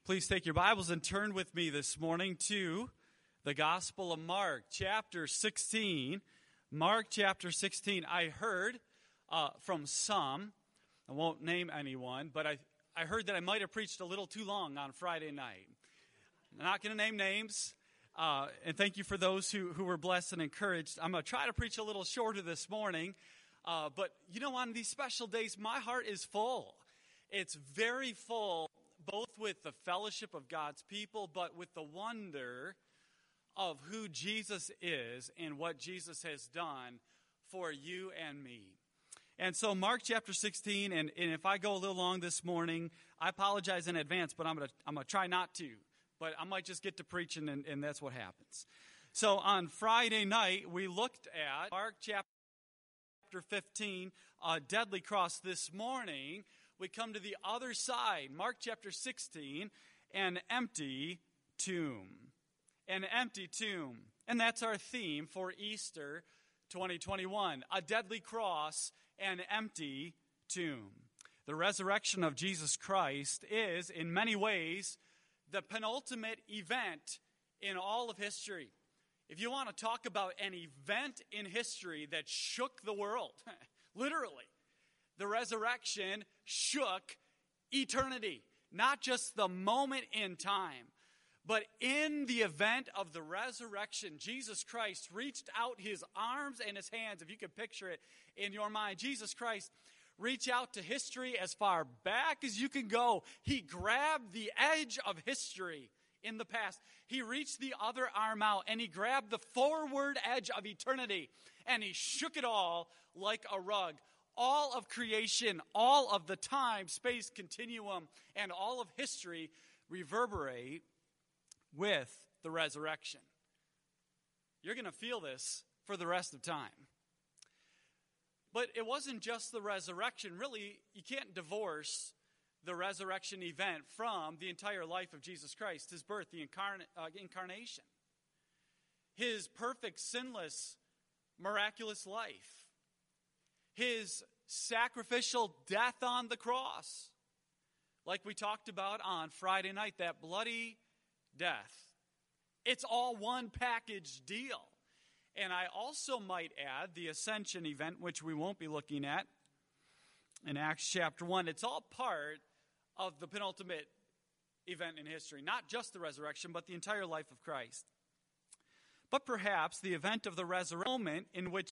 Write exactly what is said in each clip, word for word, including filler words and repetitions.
Please take your Bibles and turn with me this morning to the Gospel of Mark, chapter sixteen. Mark, chapter sixteen. I heard uh, from some, I won't name anyone, but I, I heard that I might have preached a little too long on Friday night. I'm not going to name names, uh, and thank you for those who, who were blessed and encouraged. I'm going to try to preach a little shorter this morning, uh, but you know, on these special days, my heart is full. It's very full, both with the fellowship of God's people, but with the wonder of who Jesus is and what Jesus has done for you and me. And so Mark chapter sixteen, and, and if I go a little long this morning, I apologize in advance, but I'm going to I'm going to try not to. But I might just get to preaching, and, and that's what happens. So on Friday night, we looked at Mark chapter fifteen, a deadly cross. This morning, we come to the other side, Mark chapter sixteen, an empty tomb. An empty tomb. And that's our theme for Easter twenty twenty-one. A deadly cross, an empty tomb. The resurrection of Jesus Christ is, in many ways, the penultimate event in all of history. If you want to talk about an event in history that shook the world, literally, the resurrection shook eternity, not just the moment in time, but in the event of the resurrection, Jesus Christ reached out his arms and his hands, if you could picture it in your mind. Jesus Christ reached out to history as far back as you can go. He grabbed the edge of history in the past. He reached the other arm out and he grabbed the forward edge of eternity and he shook it all like a rug. All of creation, all of the time, space continuum, and all of history reverberate with the resurrection. You're going to feel this for the rest of time. But it wasn't just the resurrection. Really, you can't divorce the resurrection event from the entire life of Jesus Christ, his birth, the incarn- uh, incarnation, his perfect, sinless, miraculous life, his sacrificial death on the cross, like we talked about on Friday night, that bloody death. It's all one package deal. And I also might add the ascension event, which we won't be looking at in Acts chapter one. It's all part of the penultimate event in history, not just the resurrection, but the entire life of Christ. But perhaps the event of the resurrection, moment in which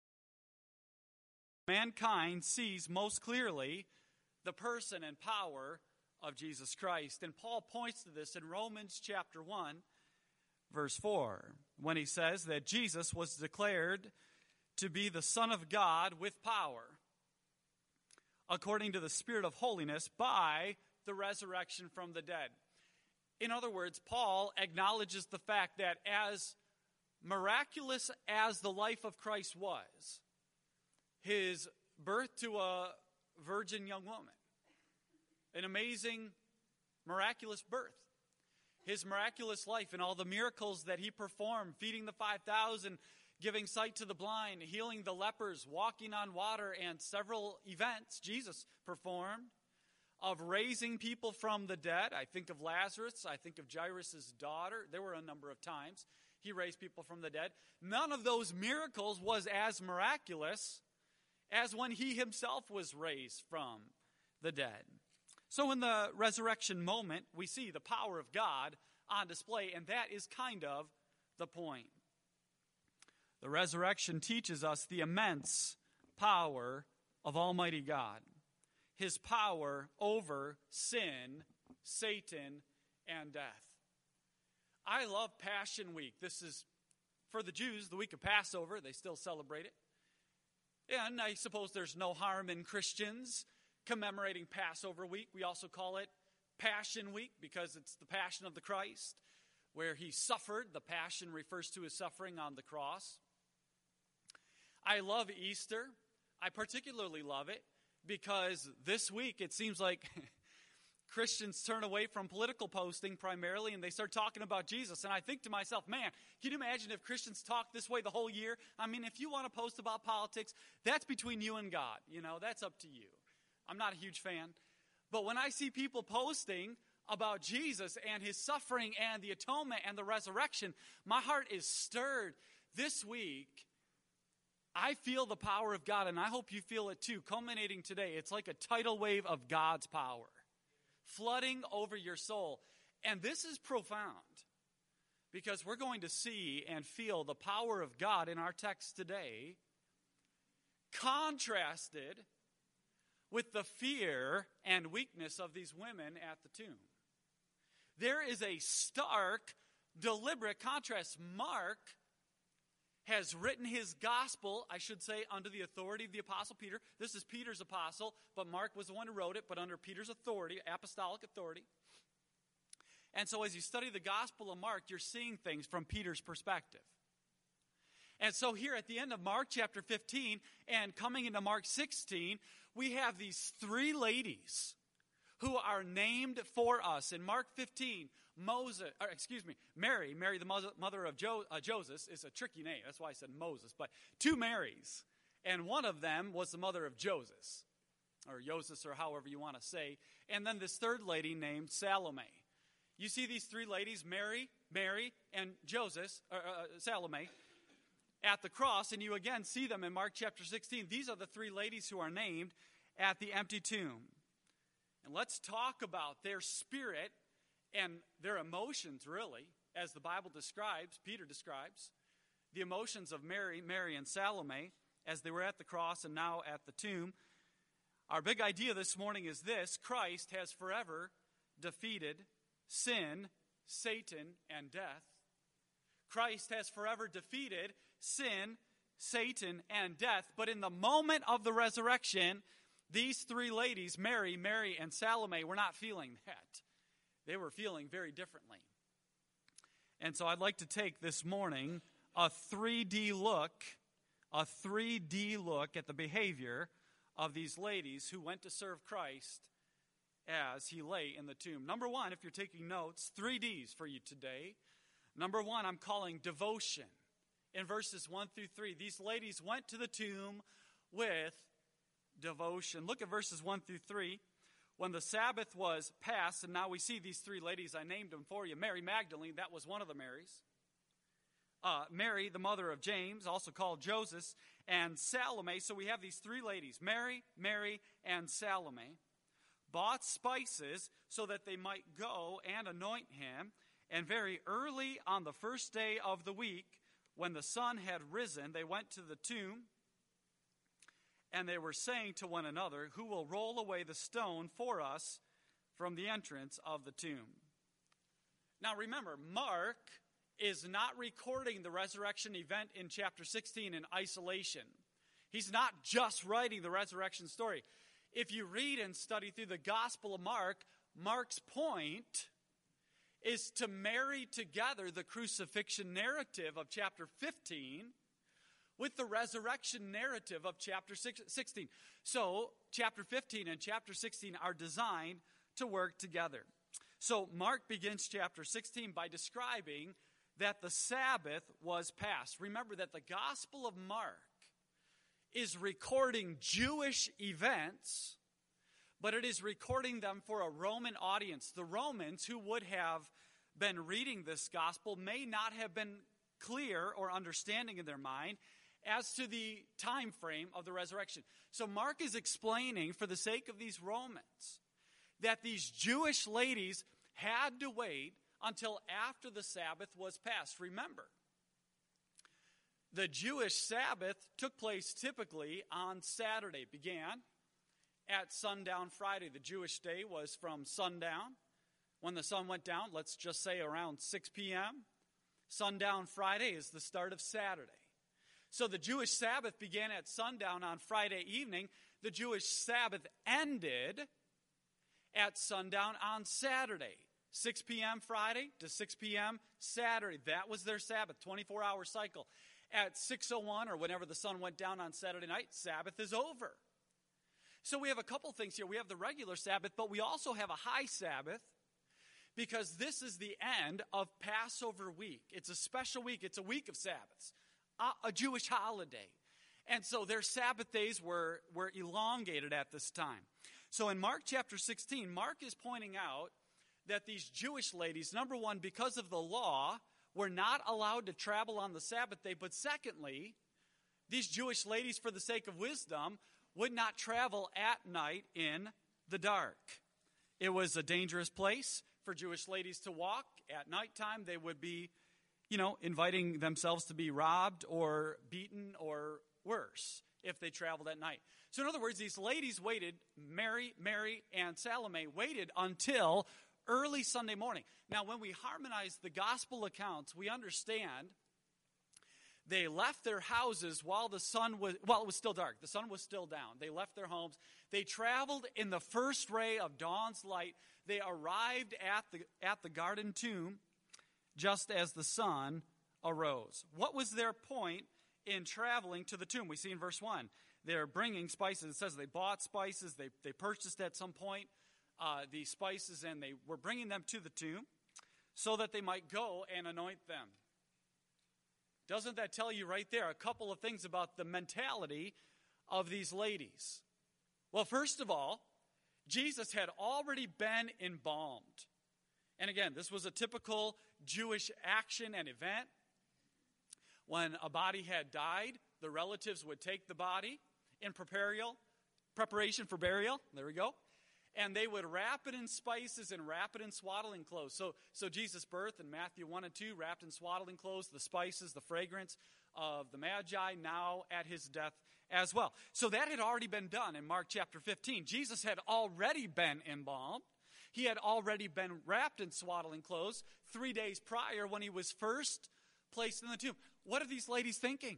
mankind sees most clearly the person and power of Jesus Christ. And Paul points to this in Romans chapter one, verse four, when he says that Jesus was declared to be the Son of God with power, according to the Spirit of holiness, by the resurrection from the dead. In other words, Paul acknowledges the fact that as miraculous as the life of Christ was, his birth to a virgin young woman, an amazing, miraculous birth, his miraculous life and all the miracles that he performed, feeding the five thousand, giving sight to the blind, healing the lepers, walking on water, and several events Jesus performed of raising people from the dead. I think of Lazarus. I think of Jairus' daughter. There were a number of times he raised people from the dead. None of those miracles was as miraculous as when he himself was raised from the dead. So in the resurrection moment, we see the power of God on display, and that is kind of the point. The resurrection teaches us the immense power of Almighty God, his power over sin, Satan, and death. I love Passion Week. This is, for the Jews, the week of Passover. They still celebrate it. And I suppose there's no harm in Christians commemorating Passover week. We also call it Passion Week because it's the passion of the Christ, where he suffered. The passion refers to his suffering on the cross. I love Easter. I particularly love it because this week it seems like Christians turn away from political posting primarily and they start talking about Jesus. And I think to myself, man, can you imagine if Christians talk this way the whole year? I mean, if you want to post about politics, that's between you and God. You know, that's up to you. I'm not a huge fan. But when I see people posting about Jesus and his suffering and the atonement and the resurrection, my heart is stirred. This week, I feel the power of God, and I hope you feel it too, culminating today. It's like a tidal wave of God's power flooding over your soul. And this is profound because we're going to see and feel the power of God in our text today, contrasted with the fear and weakness of these women at the tomb. There is a stark, deliberate contrast. Mark has written his gospel, I should say, under the authority of the Apostle Peter. This is Peter's apostle, but Mark was the one who wrote it, but under Peter's authority, apostolic authority. And so as you study the Gospel of Mark, you're seeing things from Peter's perspective. And so here at the end of Mark chapter fifteen and coming into Mark sixteen, we have these three ladies who are named for us. In Mark fifteen, Moses, or excuse me, Mary, Mary the mother of jo, uh, Joseph, is a tricky name. That's why I said Moses. But two Marys, and one of them was the mother of Joseph, or Joseph, or however you want to say. And then this third lady named Salome. You see these three ladies, Mary, Mary, and Joseph, or, uh, Salome, at the cross, and you again see them in Mark chapter sixteen. These are the three ladies who are named at the empty tomb. And let's talk about their spirit and their emotions, really, as the Bible describes, Peter describes, the emotions of Mary, Mary, and Salome as they were at the cross and now at the tomb. Our big idea this morning is this: Christ has forever defeated sin, Satan, and death. Christ has forever defeated sin, Satan, and death. But in the moment of the resurrection, these three ladies, Mary, Mary, and Salome, were not feeling that. They were feeling very differently. And so I'd like to take this morning a three D look, a three D look at the behavior of these ladies who went to serve Christ as he lay in the tomb. Number one, if you're taking notes, three D's for you today. Number one, I'm calling devotion. In verses one through three, these ladies went to the tomb with devotion. Look at verses one through three. When the Sabbath was passed, and now we see these three ladies, I named them for you. Mary Magdalene, that was one of the Marys. Uh, Mary, the mother of James, also called Joseph, and Salome. So we have these three ladies, Mary, Mary, and Salome, bought spices so that they might go and anoint him. And very early on the first day of the week, when the sun had risen, they went to the tomb, and they were saying to one another, "Who will roll away the stone for us from the entrance of the tomb?" Now remember, Mark is not recording the resurrection event in chapter sixteen in isolation. He's not just writing the resurrection story. If you read and study through the Gospel of Mark, Mark's point is to marry together the crucifixion narrative of chapter fifteen with the resurrection narrative of chapter sixteen. So, chapter fifteen and chapter sixteen are designed to work together. So, Mark begins chapter sixteen by describing that the Sabbath was passed. Remember that the Gospel of Mark is recording Jewish events, but it is recording them for a Roman audience. The Romans who would have been reading this gospel may not have been clear or understanding in their mind as to the time frame of the resurrection. So Mark is explaining, for the sake of these Romans, that these Jewish ladies had to wait until after the Sabbath was passed. Remember, the Jewish Sabbath took place typically on Saturday. It began at sundown Friday. The Jewish day was from sundown, when the sun went down, let's just say around six p.m. Sundown Friday is the start of Saturday. So the Jewish Sabbath began at sundown on Friday evening. The Jewish Sabbath ended at sundown on Saturday. six p.m. Friday to six p.m. Saturday. That was their Sabbath, twenty-four hour cycle. At six oh one, or whenever the sun went down on Saturday night, Sabbath is over. So we have a couple things here. We have the regular Sabbath, but we also have a high Sabbath, because this is the end of Passover week. It's a special week. It's a week of Sabbaths, a, a Jewish holiday. And so their Sabbath days were, were elongated at this time. So in Mark chapter sixteen, Mark is pointing out that these Jewish ladies, number one, because of the law, were not allowed to travel on the Sabbath day. But secondly, these Jewish ladies, for the sake of wisdom, would not travel at night in the dark. It was a dangerous place for Jewish ladies to walk. At nighttime, they would be, you know, inviting themselves to be robbed or beaten or worse if they traveled at night. So in other words, these ladies waited, Mary, Mary, and Salome waited until early Sunday morning. Now, when we harmonize the gospel accounts, we understand they left their houses while the sun was, while it was still dark. The sun was still down. They left their homes. They traveled in the first ray of dawn's light. They arrived at the, at the garden tomb just as the sun arose. What was their point in traveling to the tomb? We see in verse one, they're bringing spices. It says they bought spices. They, they purchased at some point uh, these spices, and they were bringing them to the tomb so that they might go and anoint them. Doesn't that tell you right there a couple of things about the mentality of these ladies? Well, first of all, Jesus had already been embalmed. And again, this was a typical Jewish action and event. When a body had died, the relatives would take the body in preparation for burial. There we go. And they would wrap it in spices and wrap it in swaddling clothes. So, so Jesus' birth in Matthew one and two, wrapped in swaddling clothes, the spices, the fragrance of the Magi, now at his death as well. So that had already been done in Mark chapter fifteen. Jesus had already been embalmed. He had already been wrapped in swaddling clothes three days prior when he was first placed in the tomb. What are these ladies thinking?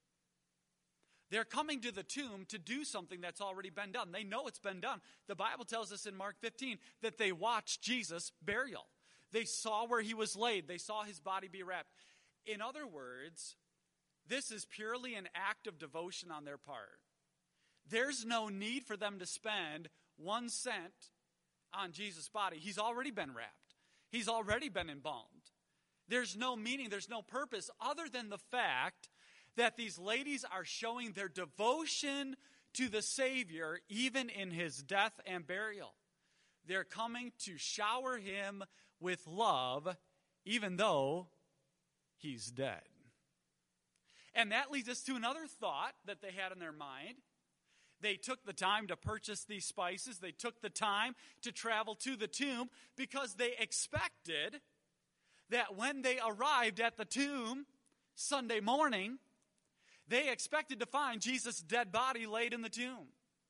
They're coming to the tomb to do something that's already been done. They know it's been done. The Bible tells us in Mark fifteen that they watched Jesus' burial. They saw where he was laid. They saw his body be wrapped. In other words, this is purely an act of devotion on their part. There's no need for them to spend one cent on Jesus' body. He's already been wrapped. He's already been embalmed. There's no meaning, there's no purpose other than the fact that these ladies are showing their devotion to the Savior even in his death and burial. They're coming to shower him with love even though he's dead. And that leads us to another thought that they had in their mind. They took the time to purchase these spices. They took the time to travel to the tomb because they expected that when they arrived at the tomb Sunday morning, they expected to find Jesus' dead body laid in the tomb.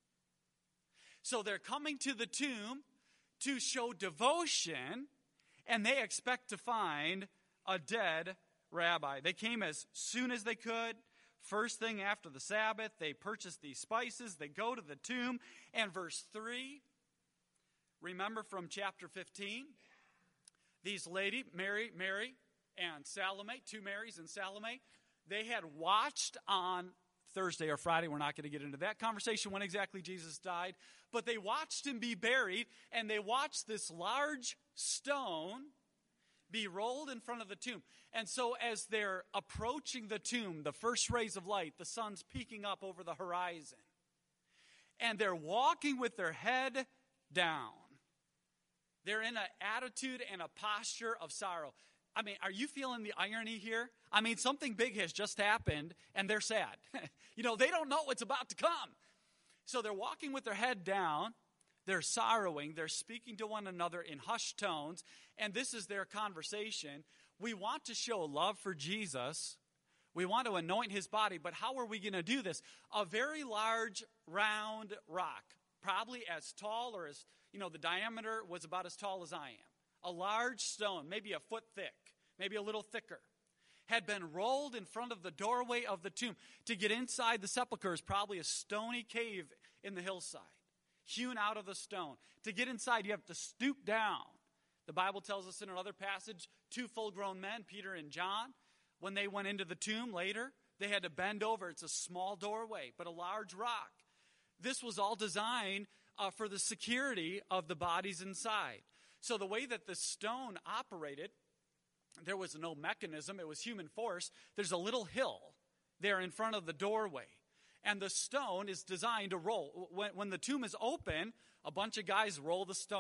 So they're coming to the tomb to show devotion, and they expect to find a dead rabbi. They came as soon as they could. First thing after the Sabbath, they purchased these spices. They go to the tomb. And verse three, remember from chapter fifteen, these ladies, Mary, Mary and Salome, two Marys and Salome, they had watched on Thursday or Friday. We're not going to get into that conversation when exactly Jesus died. But they watched him be buried, and they watched this large stone be rolled in front of the tomb. And so as they're approaching the tomb, the first rays of light, the sun's peeking up over the horizon. And they're walking with their head down. They're in an attitude and a posture of sorrow. I mean, are you feeling the irony here? I mean, something big has just happened, and they're sad. You know, they don't know what's about to come. So they're walking with their head down. They're sorrowing. They're speaking to one another in hushed tones, and this is their conversation. We want to show love for Jesus. We want to anoint his body, but how are we going to do this? A very large, round rock, probably as tall or as, you know, the diameter was about as tall as I am. A large stone, maybe a foot thick, maybe a little thicker, had been rolled in front of the doorway of the tomb. To get inside the sepulcher is probably a stony cave in the hillside, hewn out of the stone. To get inside, you have to stoop down. The Bible tells us in another passage, two full-grown men, Peter and John, when they went into the tomb later, they had to bend over. It's a small doorway, but a large rock. This was all designed uh, for the security of the bodies inside. So the way that the stone operated, there was no mechanism. It was human force. There's a little hill there in front of the doorway. And the stone is designed to roll. When, when the tomb is open, a bunch of guys roll the stone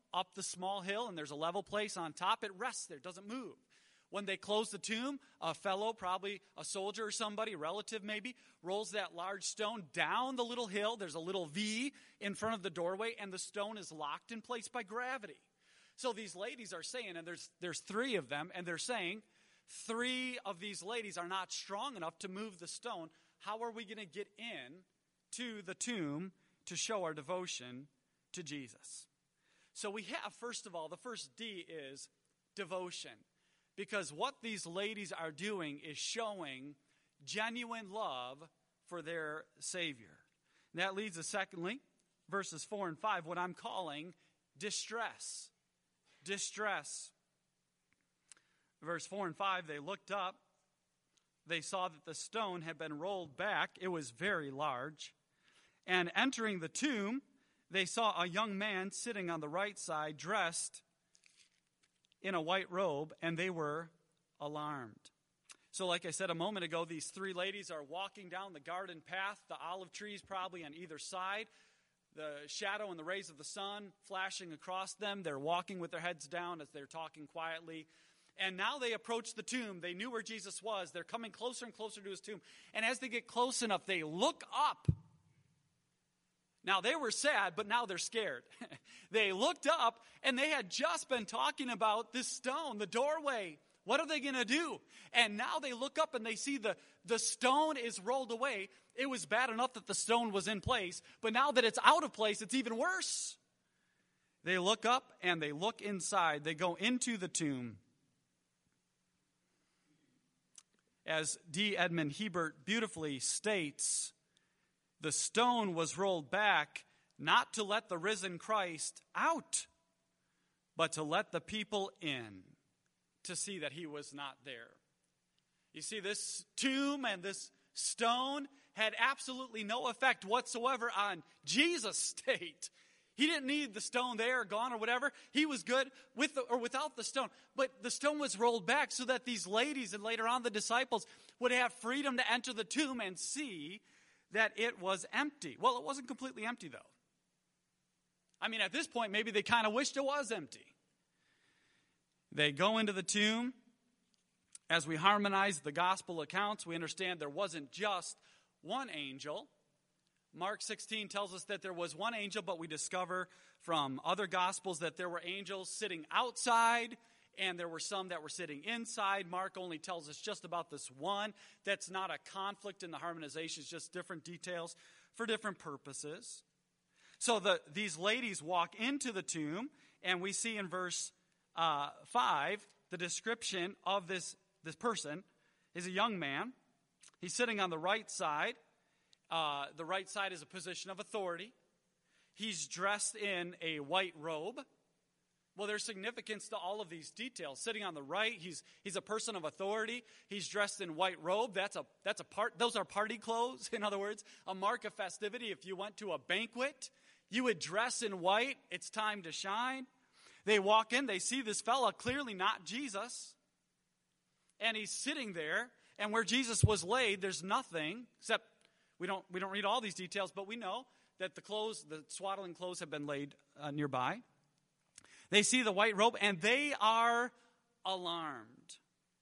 up the small hill, and there's a level place on top. It rests there, doesn't move. When they close the tomb, a fellow, probably a soldier or somebody, a relative maybe, rolls that large stone down the little hill. There's a little V in front of the doorway, and the stone is locked in place by gravity. So these ladies are saying, and there's there's three of them, and they're saying, three of these ladies are not strong enough to move the stone. How are we going to get in to the tomb to show our devotion to Jesus? So we have, first of all, the first D is devotion. Because what these ladies are doing is showing genuine love for their Savior. And that leads us, secondly, verses four and five, what I'm calling distress. Distress. Verse four and five, they looked up. They saw that the stone had been rolled back. It was very large. And entering the tomb, they saw a young man sitting on the right side, dressed in a white robe, and they were alarmed. So like I said a moment ago, these three ladies are walking down the garden path, the olive trees probably on either side, the shadow and the rays of the sun flashing across them. They're walking with their heads down as they're talking quietly. And now they approach the tomb. They knew where Jesus was. They're coming closer and closer to his tomb. And as they get close enough, they look up. Now, they were sad, but now they're scared. They looked up, and they had just been talking about this stone, the doorway. What are they going to do? And now they look up, and they see the, the stone is rolled away. It was bad enough that the stone was in place, but now that it's out of place, it's even worse. They look up, and they look inside. They go into the tomb. As D. Edmund Hebert beautifully states, the stone was rolled back not to let the risen Christ out, but to let the people in to see that he was not there. You see, this tomb and this stone had absolutely no effect whatsoever on Jesus' state. He didn't need the stone there or gone or whatever. He was good with the, or without the stone. But the stone was rolled back so that these ladies and later on the disciples would have freedom to enter the tomb and see that it was empty. Well, it wasn't completely empty, though. I mean, at this point, maybe they kind of wished it was empty. They go into the tomb. As we harmonize the gospel accounts, we understand there wasn't just one angel. Mark sixteen tells us that there was one angel, but we discover from other gospels that there were angels sitting outside, and there were some that were sitting inside. Mark only tells us just about this one. That's not a conflict in the harmonization. It's just different details for different purposes. So the, these ladies walk into the tomb, and we see in verse uh, five, the description of this, this person is a young man. He's sitting on the right side. Uh, the right side is a position of authority. He's dressed in a white robe. Well, there's significance to all of these details. Sitting on the right, he's he's a person of authority. He's dressed in white robe. That's a that's a part. Those are party clothes. In other words, a mark of festivity. If you went to a banquet, you would dress in white. It's time to shine. They walk in. They see this fella, clearly not Jesus, and he's sitting there. And where Jesus was laid, there's nothing except we don't we don't read all these details, but we know that the clothes, the swaddling clothes, have been laid uh, nearby. They see the white robe, and they are alarmed.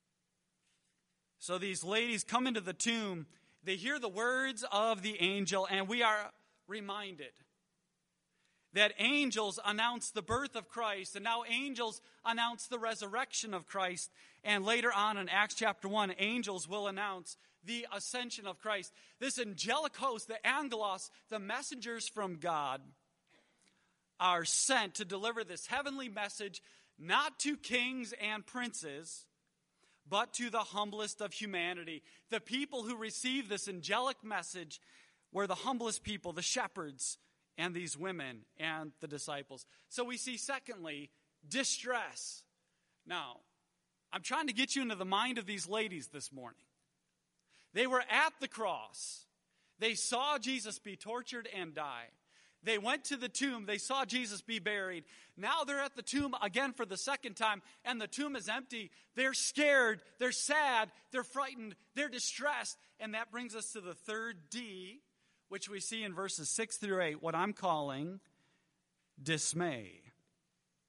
So these ladies come into the tomb. They hear the words of the angel, and we are reminded that angels announce the birth of Christ, and now angels announce the resurrection of Christ. And later on in Acts chapter one, angels will announce the ascension of Christ. This angelic host, the angelos, the messengers from God, are sent to deliver this heavenly message not to kings and princes, but to the humblest of humanity. The people who receive this angelic message were the humblest people, the shepherds, and these women and the disciples. So we see, secondly, distress. Now, I'm trying to get you into the mind of these ladies this morning. They were at the cross. They saw Jesus be tortured and die. They went to the tomb. They saw Jesus be buried. Now they're at the tomb again for the second time, and the tomb is empty. They're scared. They're sad. They're frightened. They're distressed. And that brings us to the third D, which we see in verses six through eight, what I'm calling dismay.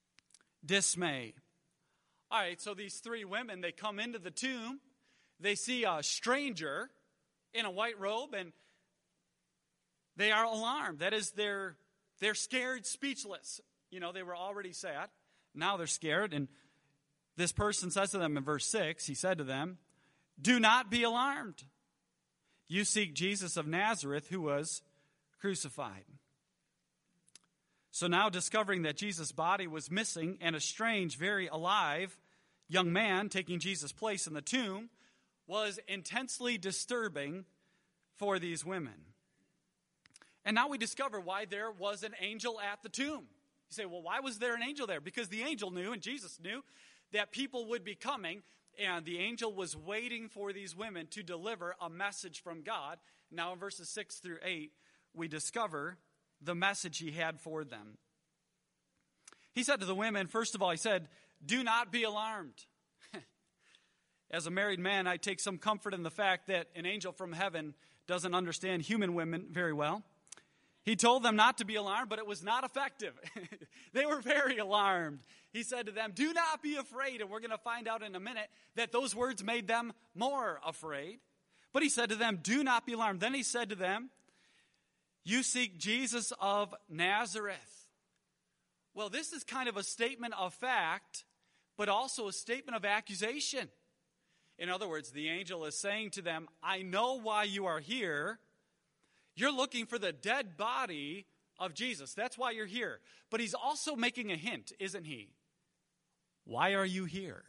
dismay. All right, so these three women, they come into the tomb. They see a stranger in a white robe, and they are alarmed. That is, they're, they're scared, speechless. You know, they were already sad. Now they're scared. And this person says to them in verse six, he said to them, "Do not be alarmed. You seek Jesus of Nazareth, who was crucified." So now, discovering that Jesus' body was missing and a strange, very alive young man taking Jesus' place in the tomb was intensely disturbing for these women. And now we discover why there was an angel at the tomb. You say, well, why was there an angel there? Because the angel knew, and Jesus knew, that people would be coming, and the angel was waiting for these women to deliver a message from God. Now in verses six through eight, we discover the message he had for them. He said to the women, first of all, he said, "Do not be alarmed." As a married man, I take some comfort in the fact that an angel from heaven doesn't understand human women very well. He told them not to be alarmed, but it was not effective. They were very alarmed. He said to them, "Do not be afraid." And we're going to find out in a minute that those words made them more afraid. But he said to them, "Do not be alarmed." Then he said to them, "You seek Jesus of Nazareth." Well, this is kind of a statement of fact, but also a statement of accusation. In other words, the angel is saying to them, I know why you are here. You're looking for the dead body of Jesus. That's why you're here. But he's also making a hint, isn't he? Why are you here?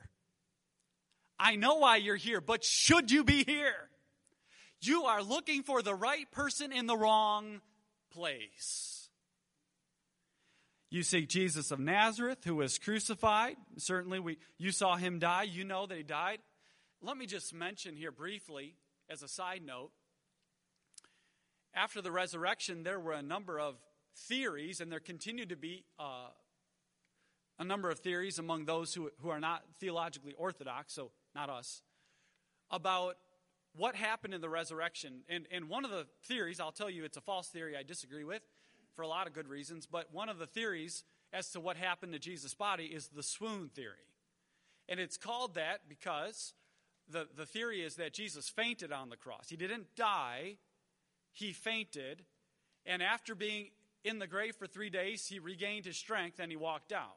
I know why you're here, but should you be here? You are looking for the right person in the wrong place. You seek Jesus of Nazareth, who was crucified. Certainly, we you saw him die. You know that he died. Let me just mention here briefly, as a side note, after the resurrection, there were a number of theories, and there continue to be uh, a number of theories among those who, who are not theologically orthodox, so not us, about what happened in the resurrection. And, and one of the theories, I'll tell you it's a false theory I disagree with for a lot of good reasons, but one of the theories as to what happened to Jesus' body is the swoon theory. And it's called that because the, the theory is that Jesus fainted on the cross. He didn't die, he fainted, and after being in the grave for three days, he regained his strength and he walked out.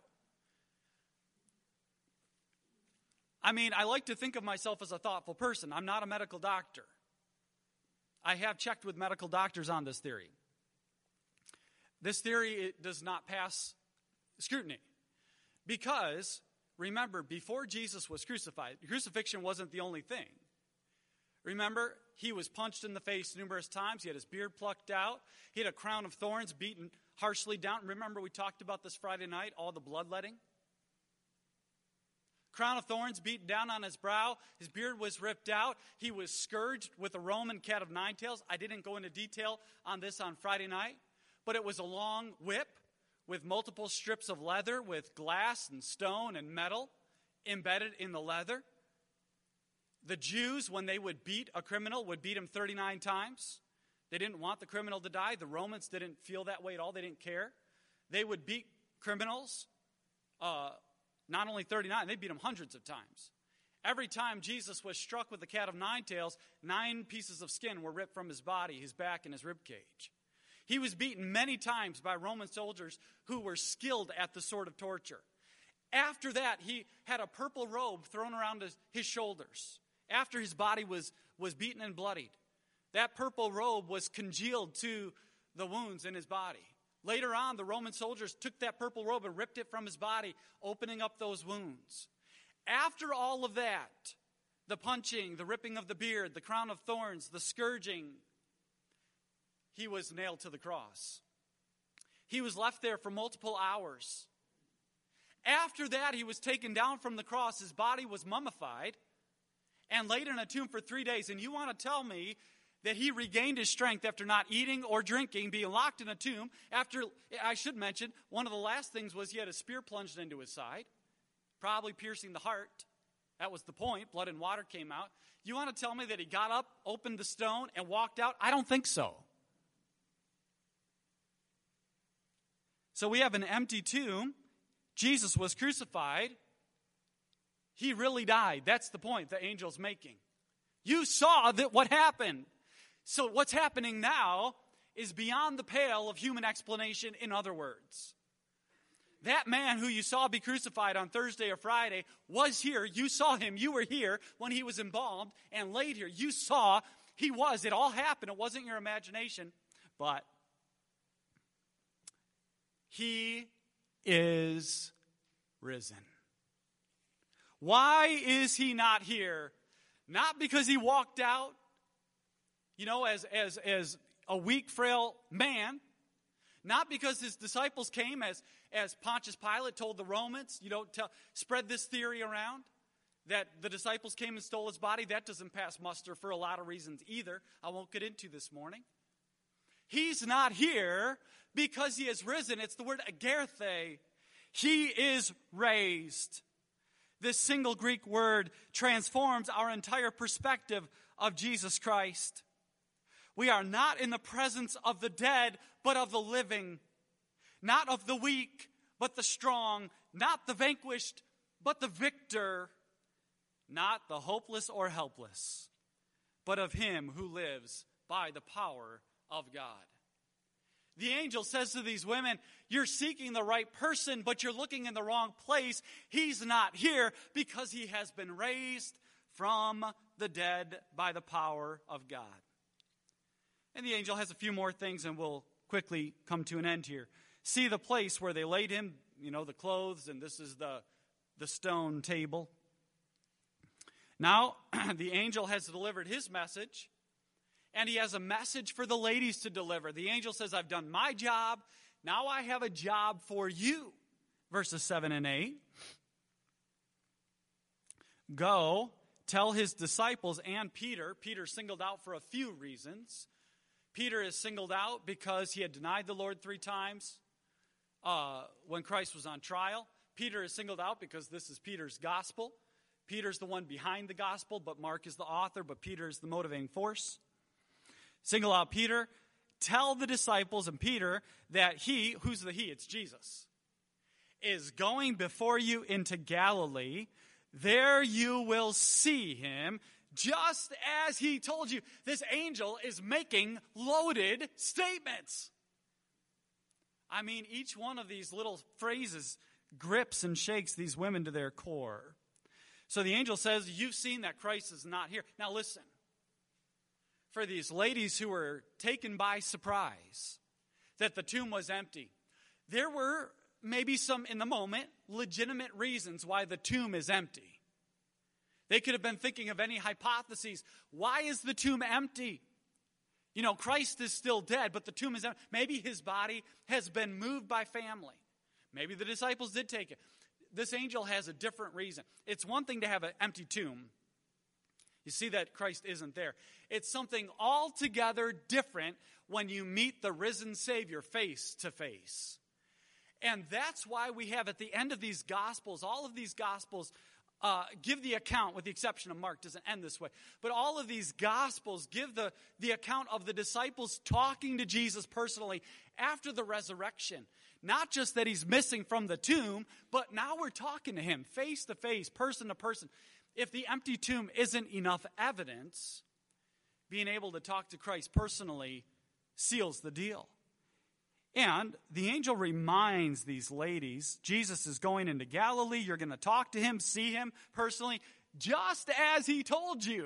I mean, I like to think of myself as a thoughtful person. I'm not a medical doctor. I have checked with medical doctors on this theory. This theory it does not pass scrutiny because, remember, before Jesus was crucified, crucifixion wasn't the only thing. Remember, he was punched in the face numerous times. He had his beard plucked out. He had a crown of thorns beaten harshly down. Remember, we talked about this Friday night, all the bloodletting. Crown of thorns beaten down on his brow. His beard was ripped out. He was scourged with a Roman cat of nine tails. I didn't go into detail on this on Friday night, but it was a long whip with multiple strips of leather with glass and stone and metal embedded in the leather. The Jews, when they would beat a criminal, would beat him thirty-nine times. They didn't want the criminal to die. The Romans didn't feel that way at all. They didn't care. They would beat criminals uh, not only thirty-nine, they beat him hundreds of times. Every time Jesus was struck with the cat of nine tails, nine pieces of skin were ripped from his body, his back, and his rib cage. He was beaten many times by Roman soldiers who were skilled at the sort of torture. After that, he had a purple robe thrown around his, his shoulders. After his body was, was beaten and bloodied, that purple robe was congealed to the wounds in his body. Later on, the Roman soldiers took that purple robe and ripped it from his body, opening up those wounds. After all of that, the punching, the ripping of the beard, the crown of thorns, the scourging, he was nailed to the cross. He was left there for multiple hours. After that, he was taken down from the cross. His body was mummified and laid in a tomb for three days. And you want to tell me that he regained his strength after not eating or drinking, being locked in a tomb. After, I should mention, one of the last things was he had a spear plunged into his side, probably piercing the heart. That was the point. Blood and water came out. You want to tell me that he got up, opened the stone, and walked out? I don't think so. So we have an empty tomb. Jesus was crucified, he really died. That's the point the angel's making. You saw that what happened. So what's happening now is beyond the pale of human explanation. In other words, that man who you saw be crucified on Thursday or Friday was here. You saw him. You were here when he was embalmed and laid here. You saw he was. It all happened. It wasn't your imagination. But he is risen. Why is he not here? Not because he walked out, you know, as, as, as a weak, frail man. Not because his disciples came, as, as Pontius Pilate told the Romans, you know, tell, spread this theory around, that the disciples came and stole his body. That doesn't pass muster for a lot of reasons either. I won't get into this morning. He's not here because he is risen. It's the word agerthe. He is raised. This single Greek word transforms our entire perspective of Jesus Christ. We are not in the presence of the dead, but of the living. Not of the weak, but the strong. Not the vanquished, but the victor. Not the hopeless or helpless, but of him who lives by the power of God. The angel says to these women, you're seeking the right person, but you're looking in the wrong place. He's not here because he has been raised from the dead by the power of God. And the angel has a few more things, and we'll quickly come to an end here. See the place where they laid him, you know, the clothes, and this is the, the stone table. Now, the angel has delivered his message, and he has a message for the ladies to deliver. The angel says, I've done my job. Now I have a job for you. Verses seven and eight. Go, tell his disciples and Peter. Peter singled out for a few reasons. Peter is singled out because he had denied the Lord three times uh, when Christ was on trial. Peter is singled out because this is Peter's gospel. Peter's the one behind the gospel, but Mark is the author, but Peter is the motivating force. Single out Peter. Tell the disciples and Peter that he, who's the he? It's Jesus, is going before you into Galilee. There you will see him, just as he told you. This angel is making loaded statements. I mean, each one of these little phrases grips and shakes these women to their core. So the angel says, you've seen that Christ is not here. Now listen. For these ladies who were taken by surprise that the tomb was empty, there were maybe some, in the moment, legitimate reasons why the tomb is empty. They could have been thinking of any hypotheses. Why is the tomb empty? You know, Christ is still dead, but the tomb is empty. Maybe his body has been moved by family. Maybe the disciples did take it. This angel has a different reason. It's one thing to have an empty tomb. You see that Christ isn't there. It's something altogether different when you meet the risen Savior face to face. And that's why we have at the end of these Gospels, all of these Gospels uh, give the account, with the exception of Mark, doesn't end this way. But all of these Gospels give the, the account of the disciples talking to Jesus personally after the resurrection. Not just that he's missing from the tomb, but now we're talking to him face to face, person to person. If the empty tomb isn't enough evidence, being able to talk to Christ personally seals the deal. And the angel reminds these ladies, Jesus is going into Galilee. You're going to talk to him, see him personally, just as he told you.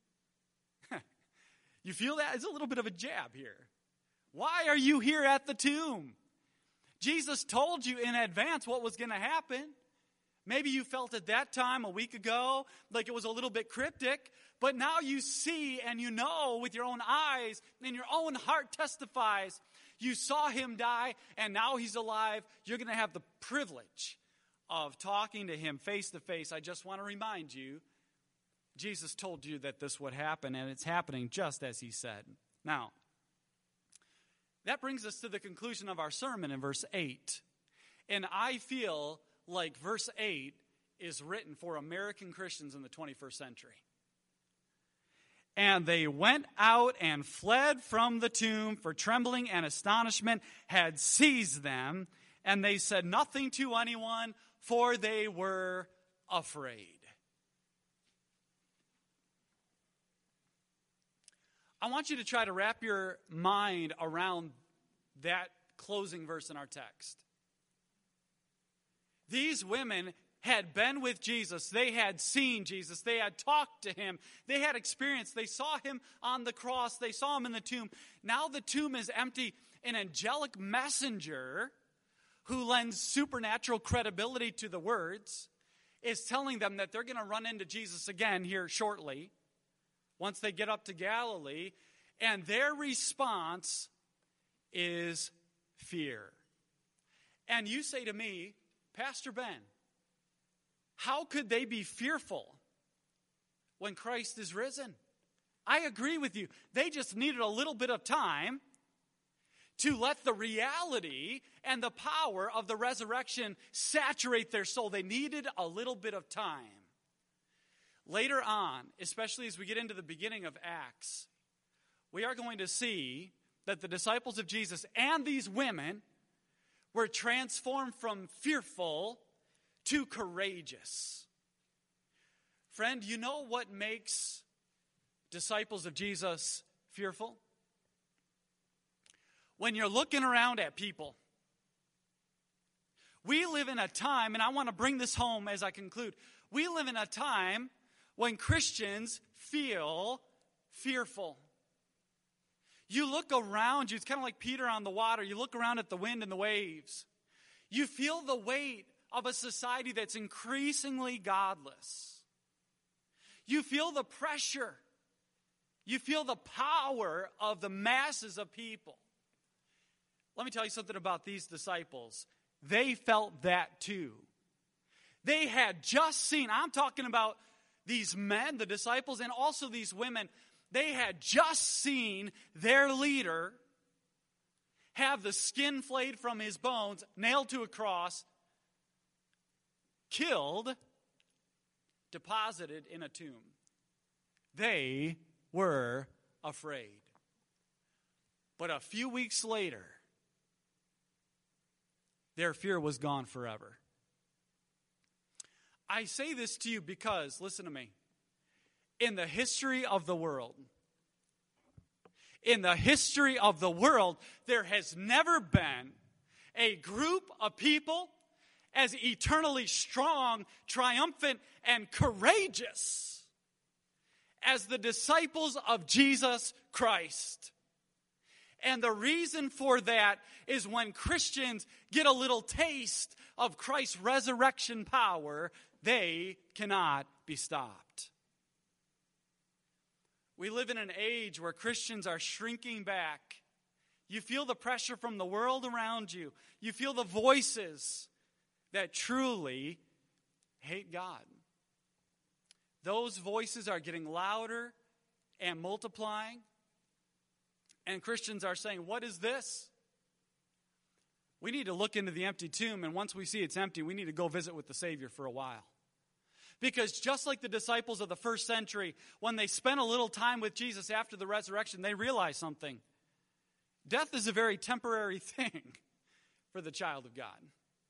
You feel that? It's a little bit of a jab here. Why are you here at the tomb? Jesus told you in advance what was going to happen. Maybe you felt at that time, a week ago, like it was a little bit cryptic, but now you see and you know with your own eyes, and your own heart testifies, you saw him die and now he's alive. You're going to have the privilege of talking to him face to face. I just want to remind you, Jesus told you that this would happen, and it's happening just as he said. Now, that brings us to the conclusion of our sermon in verse eight. And I feel like verse eight is written for American Christians in the twenty-first century. And they went out and fled from the tomb, for trembling and astonishment had seized them, and they said nothing to anyone, for they were afraid. I want you to try to wrap your mind around that closing verse in our text. These women had been with Jesus. They had seen Jesus. They had talked to him. They had experienced. They saw him on the cross. They saw him in the tomb. Now the tomb is empty. An angelic messenger who lends supernatural credibility to the words is telling them that they're going to run into Jesus again here shortly once they get up to Galilee. And their response is fear. And you say to me, Pastor Ben, how could they be fearful when Christ is risen? I agree with you. They just needed a little bit of time to let the reality and the power of the resurrection saturate their soul. They needed a little bit of time. Later on, especially as we get into the beginning of Acts, we are going to see that the disciples of Jesus and these women were transformed from fearful to courageous. Friend, you know what makes disciples of Jesus fearful? When you're looking around at people. We live in a time, and I want to bring this home as I conclude. We live in a time when Christians feel fearful. You look around you, it's kind of like Peter on the water. You look around at the wind and the waves. You feel the weight of a society that's increasingly godless. You feel the pressure. You feel the power of the masses of people. Let me tell you something about these disciples. They felt that too. They had just seen, I'm talking about these men, the disciples, and also these women. They had just seen their leader have the skin flayed from his bones, nailed to a cross, killed, deposited in a tomb. They were afraid. But a few weeks later, their fear was gone forever. I say this to you because, listen to me, in the history of the world, in the history of the world, there has never been a group of people as eternally strong, triumphant, and courageous as the disciples of Jesus Christ. And the reason for that is when Christians get a little taste of Christ's resurrection power, they cannot be stopped. We live in an age where Christians are shrinking back. You feel the pressure from the world around you. You feel the voices that truly hate God. Those voices are getting louder and multiplying. And Christians are saying, what is this? We need to look into the empty tomb, and once we see it's empty, we need to go visit with the Savior for a while. Because just like the disciples of the first century, when they spent a little time with Jesus after the resurrection, they realized something. Death is a very temporary thing for the child of God.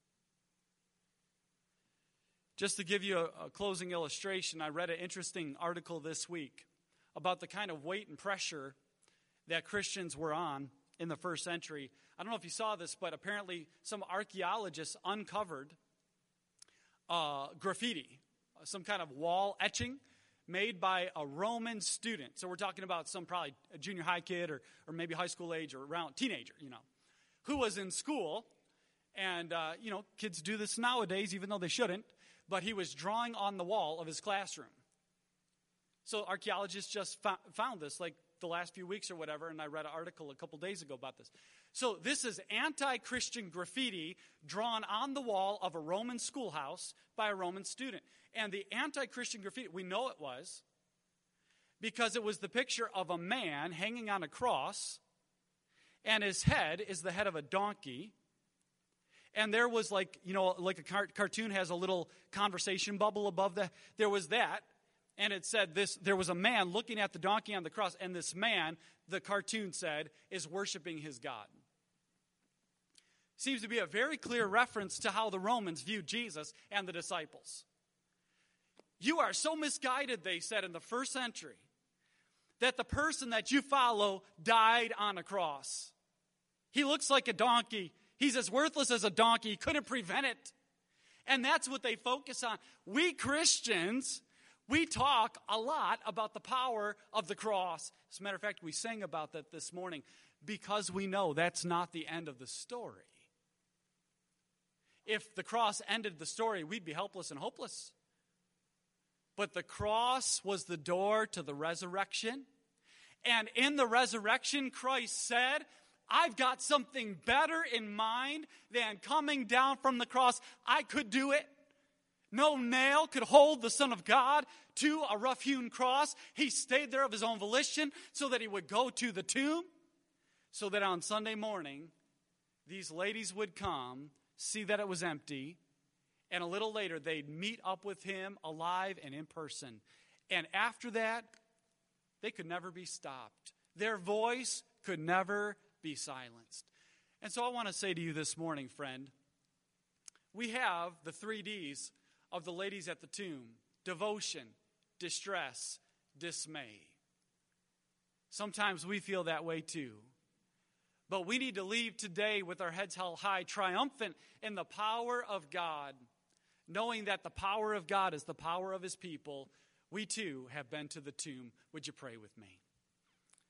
Just to give you a, a closing illustration, I read an interesting article this week about the kind of weight and pressure that Christians were on in the first century. I don't know if you saw this, but apparently some archaeologists uncovered uh, graffiti, some kind of wall etching made by a Roman student. So we're talking about some probably a junior high kid or, or maybe high school age or around teenager, you know, who was in school. And, uh, you know, kids do this nowadays, even though they shouldn't. But he was drawing on the wall of his classroom. So archaeologists just fo- found this like the last few weeks or whatever, and I read an article a couple days ago about this. So this is anti-Christian graffiti drawn on the wall of a Roman schoolhouse by a Roman student. And the anti-Christian graffiti, we know it was because it was the picture of a man hanging on a cross, and his head is the head of a donkey. And there was like, you know, like a car- cartoon has a little conversation bubble above that. There was that. And it said this, there was a man looking at the donkey on the cross, and this man, the cartoon said, is worshiping his God. seems to be a very clear reference to how the Romans viewed Jesus and the disciples. You are so misguided, they said in the first century, that the person that you follow died on a cross. He looks like a donkey. He's as worthless as a donkey. He couldn't prevent it. And that's what they focus on. We Christians, we talk a lot about the power of the cross. As a matter of fact, we sang about that this morning because we know that's not the end of the story. If the cross ended the story, we'd be helpless and hopeless. But the cross was the door to the resurrection. And in the resurrection, Christ said, I've got something better in mind than coming down from the cross. I could do it. No nail could hold the Son of God to a rough-hewn cross. He stayed there of his own volition so that he would go to the tomb, so that on Sunday morning, these ladies would come, see that it was empty, and a little later they'd meet up with him alive and in person. And after that, they could never be stopped. Their voice could never be silenced. And so I want to say to you this morning, friend, we have the three D's of the ladies at the tomb: devotion, distress, dismay. Sometimes we feel that way too. But we need to leave today with our heads held high, triumphant in the power of God, knowing that the power of God is the power of his people. We too have been to the tomb. Would you pray with me?